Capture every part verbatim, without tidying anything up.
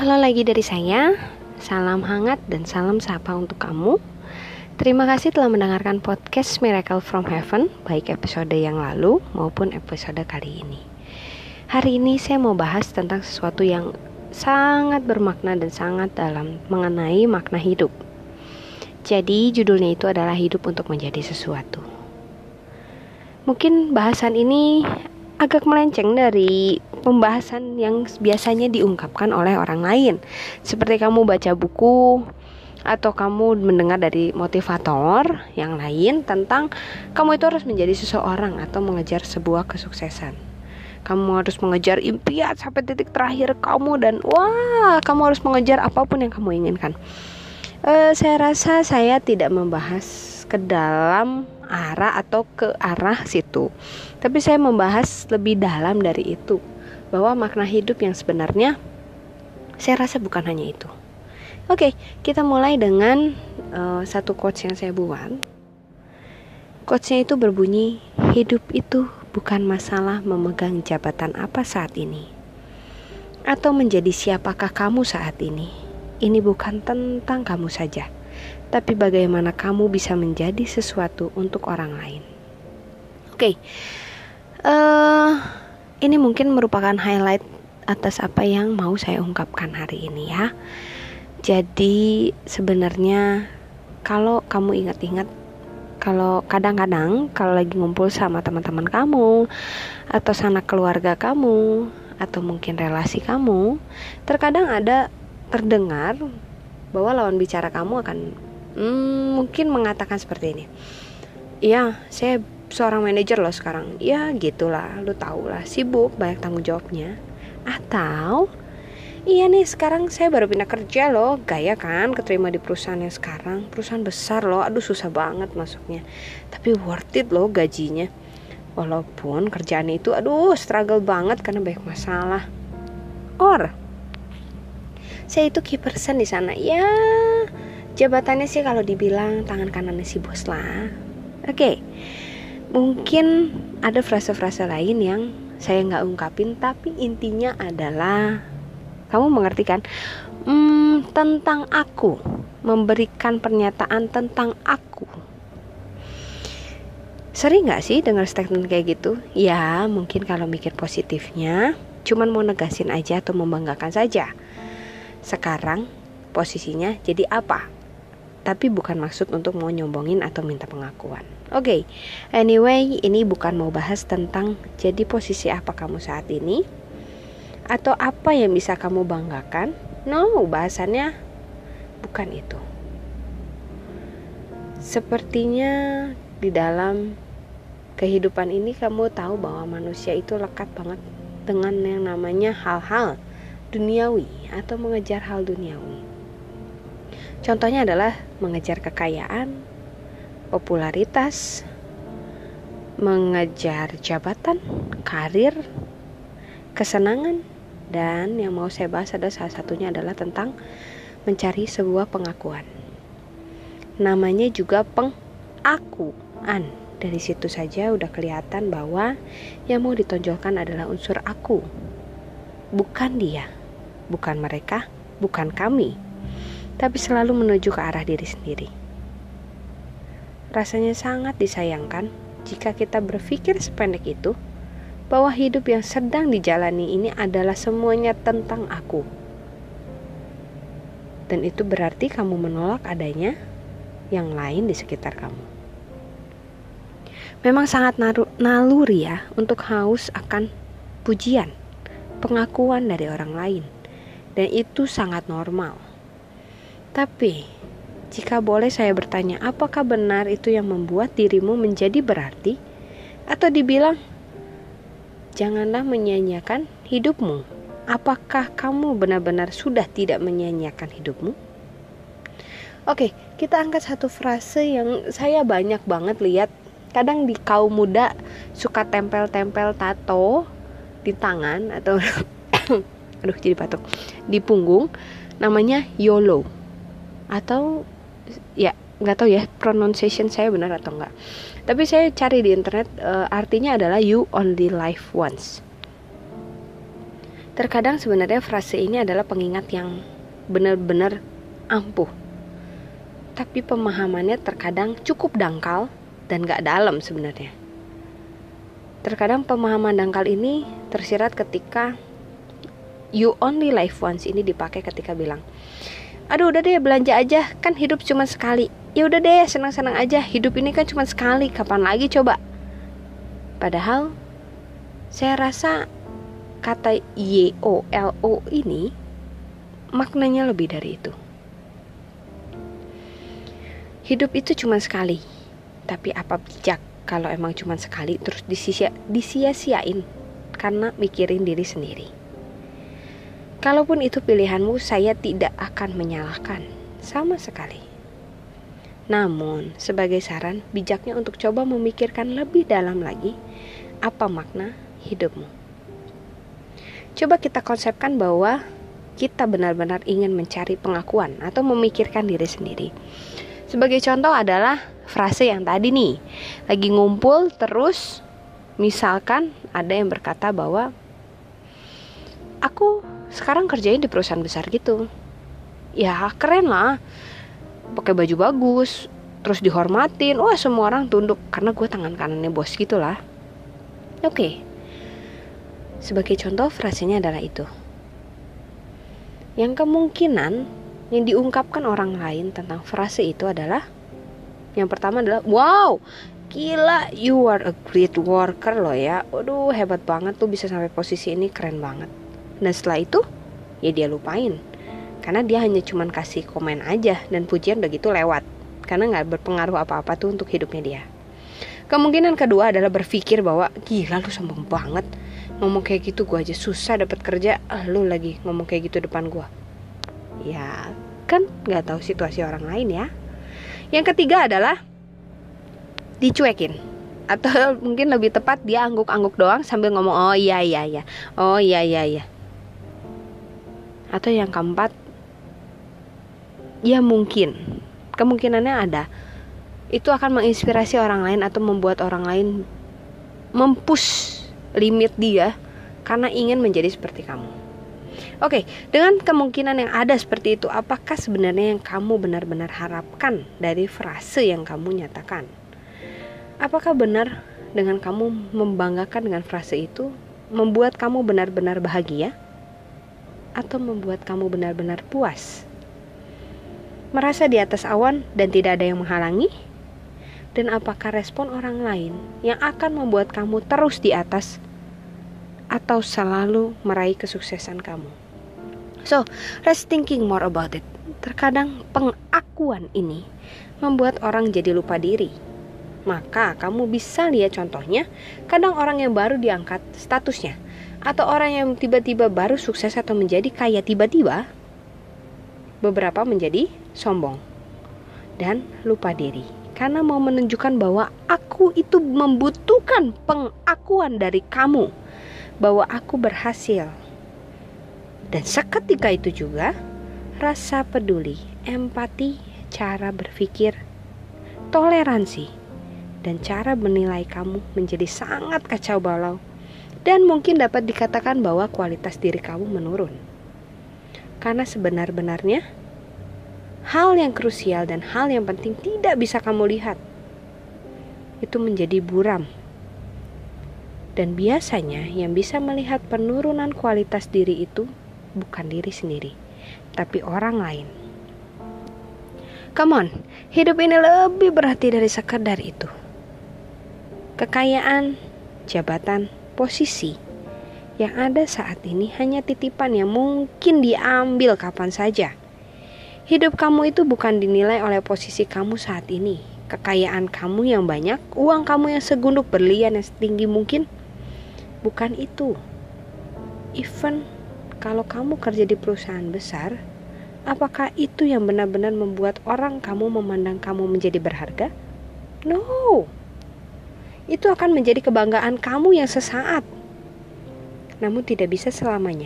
Halo lagi dari saya, salam hangat dan salam sapa untuk kamu. Terima kasih telah mendengarkan podcast Miracle from Heaven, baik episode yang lalu maupun episode kali ini. Hari ini saya mau bahas tentang sesuatu yang sangat bermakna dan sangat dalam mengenai makna hidup. Jadi judulnya itu adalah hidup untuk menjadi sesuatu. Mungkin bahasan ini agak melenceng dari pembahasan yang biasanya diungkapkan oleh orang lain, seperti kamu baca buku atau kamu mendengar dari motivator yang lain tentang kamu itu harus menjadi seseorang atau mengejar sebuah kesuksesan. Kamu harus mengejar impian sampai titik terakhir kamu dan wah, kamu harus mengejar apapun yang kamu inginkan. Uh, saya rasa saya tidak membahas ke dalam arah atau ke arah situ, tapi saya membahas lebih dalam dari itu, bahwa makna hidup yang sebenarnya saya rasa bukan hanya itu. Oke, kita mulai dengan uh, satu quotes yang saya buat. Quotesnya itu berbunyi, hidup itu bukan masalah memegang jabatan apa saat ini, atau menjadi siapakah kamu saat ini. Ini bukan tentang kamu saja, tapi bagaimana kamu bisa menjadi sesuatu untuk orang lain. Oke, uh, ini mungkin merupakan highlight atas apa yang mau saya ungkapkan hari ini ya. Jadi sebenarnya kalau kamu ingat-ingat, kalau kadang-kadang kalau lagi ngumpul sama teman-teman kamu atau sanak keluarga kamu atau mungkin relasi kamu, terkadang ada terdengar bahwa lawan bicara kamu akan hmm, mungkin mengatakan seperti ini. Iya, saya seorang manajer loh sekarang. Ya gitulah, lu tau lah, sibuk, banyak tanggung jawabnya. Atau iya nih, sekarang saya baru pindah kerja loh, gaya kan keterima di perusahaan yang sekarang, perusahaan besar loh, aduh susah banget masuknya, tapi worth it loh gajinya, walaupun kerjaan itu aduh struggle banget karena banyak masalah. Or saya itu key person di sana. Ya jabatannya sih kalau dibilang tangan kanannya si bos lah. Oke, okay. Mungkin ada frase-frase lain yang saya nggak ungkapin, tapi intinya adalah kamu mengerti kan? Hmm, tentang aku, memberikan pernyataan tentang aku. Sering nggak sih dengar statement kayak gitu? Ya, mungkin kalau mikir positifnya, cuman mau negasin aja atau membanggakan saja. Sekarang posisinya jadi apa? Tapi bukan maksud untuk mau nyombongin atau minta pengakuan. Oke, okay. Anyway, ini bukan mau bahas tentang jadi posisi apa kamu saat ini atau apa yang bisa kamu banggakan. No, bahasannya bukan itu. Sepertinya di dalam kehidupan ini kamu tahu bahwa manusia itu lekat banget dengan yang namanya hal-hal duniawi atau mengejar hal duniawi. Contohnya adalah mengejar kekayaan, popularitas, mengejar jabatan, karir, kesenangan, dan yang mau saya bahas adalah salah satunya adalah tentang mencari sebuah pengakuan. Namanya juga pengakuan. Dari situ saja udah kelihatan bahwa yang mau ditonjolkan adalah unsur aku, bukan dia, bukan mereka, bukan kami, tapi selalu menuju ke arah diri sendiri. Rasanya sangat disayangkan jika kita berpikir sependek itu, bahwa hidup yang sedang dijalani ini adalah semuanya tentang aku. Dan itu berarti kamu menolak adanya yang lain di sekitar kamu. Memang sangat naluri ya untuk haus akan pujian, pengakuan dari orang lain. Dan itu sangat normal. Tapi jika boleh saya bertanya, apakah benar itu yang membuat dirimu menjadi berarti? Atau dibilang, janganlah menyia-nyiakan hidupmu. Apakah kamu benar-benar sudah tidak menyia-nyiakan hidupmu? Oke, kita angkat satu frase yang saya banyak banget lihat. Kadang di kaum muda suka tempel-tempel tato di tangan atau aduh jadi batuk, di punggung, namanya YOLO. Atau ya nggak tahu ya pronunciation saya benar atau enggak. Tapi saya cari di internet, e, artinya adalah you only live once. Terkadang sebenarnya frase ini adalah pengingat yang benar-benar ampuh, tapi pemahamannya terkadang cukup dangkal dan gak dalam sebenarnya. Terkadang pemahaman dangkal ini tersirat ketika you only live once ini dipakai ketika bilang, aduh udah deh belanja aja, kan hidup cuma sekali. Ya udah deh senang-senang aja, hidup ini kan cuma sekali, kapan lagi coba. Padahal saya rasa kata Y O L O ini maknanya lebih dari itu. Hidup itu cuma sekali, tapi apa bijak kalau emang cuma sekali terus disia- disia-siain karena mikirin diri sendiri. Kalaupun itu pilihanmu, saya tidak akan menyalahkan sama sekali. Namun, sebagai saran, bijaknya untuk coba memikirkan lebih dalam lagi apa makna hidupmu. Coba kita konsepkan bahwa kita benar-benar ingin mencari pengakuan atau memikirkan diri sendiri. Sebagai contoh adalah frase yang tadi nih, lagi ngumpul terus misalkan ada yang berkata bahwa aku sekarang kerjain di perusahaan besar gitu. Ya keren lah, pakai baju bagus, terus dihormatin, wah semua orang tunduk karena gue tangan kanannya bos gitulah. Oke, okay. Sebagai contoh frasenya adalah itu. Yang kemungkinan yang diungkapkan orang lain tentang frase itu adalah, yang pertama adalah, wow, gila, you are a great worker loh ya. Waduh, hebat banget tuh bisa sampai posisi ini, keren banget. Dan setelah itu, ya dia lupain. Karena dia hanya cuman kasih komen aja dan pujian udah gitu lewat. Karena gak berpengaruh apa-apa tuh untuk hidupnya dia. Kemungkinan kedua adalah berpikir bahwa, gila lu sombong banget. Ngomong kayak gitu gue aja susah dapat kerja, ah, lu lagi ngomong kayak gitu depan gue. Ya kan gak tahu situasi orang lain ya. Yang ketiga adalah dicuekin, atau mungkin lebih tepat dia angguk-angguk doang sambil ngomong oh iya iya iya, oh iya iya iya. Atau yang keempat, ya mungkin kemungkinannya ada, itu akan menginspirasi orang lain atau membuat orang lain mempush limit dia karena ingin menjadi seperti kamu. Oke, dengan kemungkinan yang ada seperti itu, apakah sebenarnya yang kamu benar-benar harapkan dari frase yang kamu nyatakan? Apakah benar dengan kamu membanggakan dengan frase itu membuat kamu benar-benar bahagia? Atau membuat kamu benar-benar puas? Merasa di atas awan dan tidak ada yang menghalangi? Dan apakah respon orang lain yang akan membuat kamu terus di atas atau selalu meraih kesuksesan kamu? So, let's thinking more about it. Terkadang pengakuan ini membuat orang jadi lupa diri. Maka kamu bisa lihat contohnya, kadang orang yang baru diangkat statusnya, atau orang yang tiba-tiba baru sukses atau menjadi kaya tiba-tiba, beberapa menjadi sombong dan lupa diri. Karena mau menunjukkan bahwa aku itu membutuhkan pengakuan dari kamu, bahwa aku berhasil. Dan seketika itu juga rasa peduli, empati, cara berpikir, toleransi, dan cara menilai kamu menjadi sangat kacau balau. Dan mungkin dapat dikatakan bahwa kualitas diri kamu menurun. Karena sebenar-benarnya hal yang krusial dan hal yang penting tidak bisa kamu lihat. Itu menjadi buram. Dan biasanya yang bisa melihat penurunan kualitas diri itu bukan diri sendiri, tapi orang lain. Come on, hidup ini lebih berarti dari sekedar itu. Kekayaan, jabatan, posisi yang ada saat ini hanya titipan yang mungkin diambil kapan saja. Hidup kamu itu bukan dinilai oleh posisi kamu saat ini, kekayaan kamu yang banyak, uang kamu yang segunduk berlian yang setinggi mungkin. Bukan itu. Even kalau kamu kerja di perusahaan besar, apakah itu yang benar-benar membuat orang kamu memandang kamu menjadi berharga? No. Itu akan menjadi kebanggaan kamu yang sesaat, namun tidak bisa selamanya.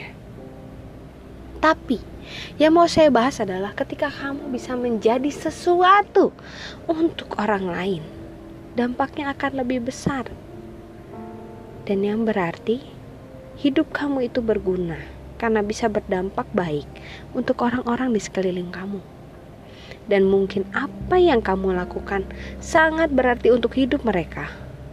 Tapi yang mau saya bahas adalah ketika kamu bisa menjadi sesuatu untuk orang lain, dampaknya akan lebih besar. Dan yang berarti hidup kamu itu berguna karena bisa berdampak baik untuk orang-orang di sekeliling kamu. Dan mungkin apa yang kamu lakukan sangat berarti untuk hidup mereka.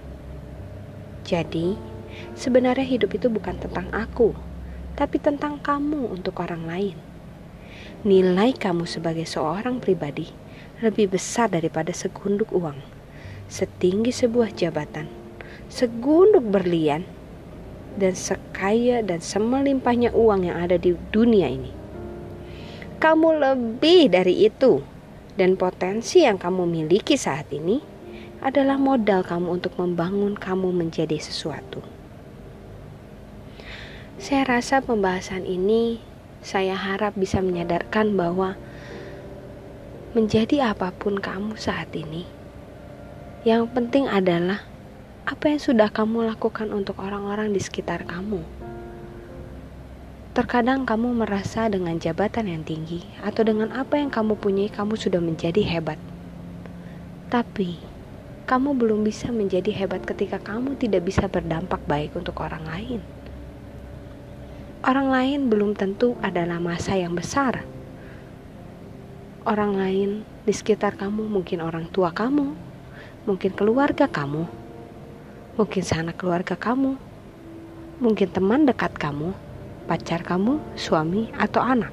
Jadi, sebenarnya hidup itu bukan tentang aku, tapi tentang kamu untuk orang lain. Nilai kamu sebagai seorang pribadi lebih besar daripada segunduk uang, setinggi sebuah jabatan, segunduk berlian, dan sekaya dan semelimpahnya uang yang ada di dunia ini. Kamu lebih dari itu, dan potensi yang kamu miliki saat ini adalah modal kamu untuk membangun kamu menjadi sesuatu. Saya rasa pembahasan ini saya harap bisa menyadarkan bahwa menjadi apapun kamu saat ini, yang penting adalah apa yang sudah kamu lakukan untuk orang-orang di sekitar kamu. Terkadang kamu merasa dengan jabatan yang tinggi atau dengan apa yang kamu punyai kamu sudah menjadi hebat. Tapi kamu belum bisa menjadi hebat ketika kamu tidak bisa berdampak baik untuk orang lain. Orang lain belum tentu adalah massa yang besar. Orang lain di sekitar kamu mungkin orang tua kamu, mungkin keluarga kamu, mungkin sanak keluarga kamu, mungkin teman dekat kamu, pacar kamu, suami, atau anak.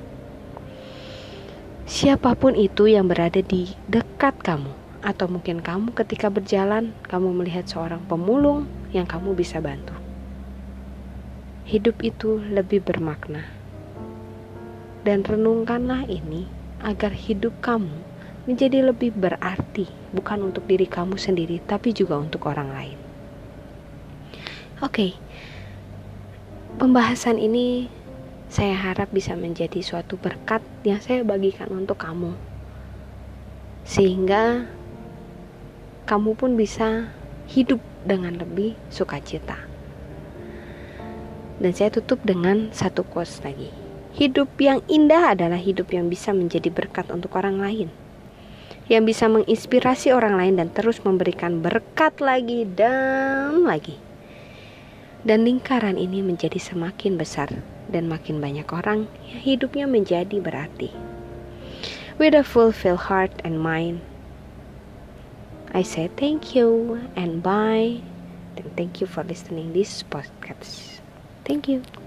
Siapapun itu yang berada di dekat kamu, atau mungkin kamu ketika berjalan, kamu melihat seorang pemulung yang kamu bisa bantu. Hidup itu lebih bermakna. Dan renungkanlah ini agar hidup kamu menjadi lebih berarti, bukan untuk diri kamu sendiri, tapi juga untuk orang lain. Oke, pembahasan ini saya harap bisa menjadi suatu berkat yang saya bagikan untuk kamu, sehingga kamu pun bisa hidup dengan lebih sukacita. Dan saya tutup dengan satu quotes lagi. Hidup yang indah adalah hidup yang bisa menjadi berkat untuk orang lain, yang bisa menginspirasi orang lain dan terus memberikan berkat lagi dan lagi. Dan lingkaran ini menjadi semakin besar dan makin banyak orang yang hidupnya menjadi berarti. With a fulfilled heart and mind, I say thank you and bye. And thank you for listening this podcast. Thank you.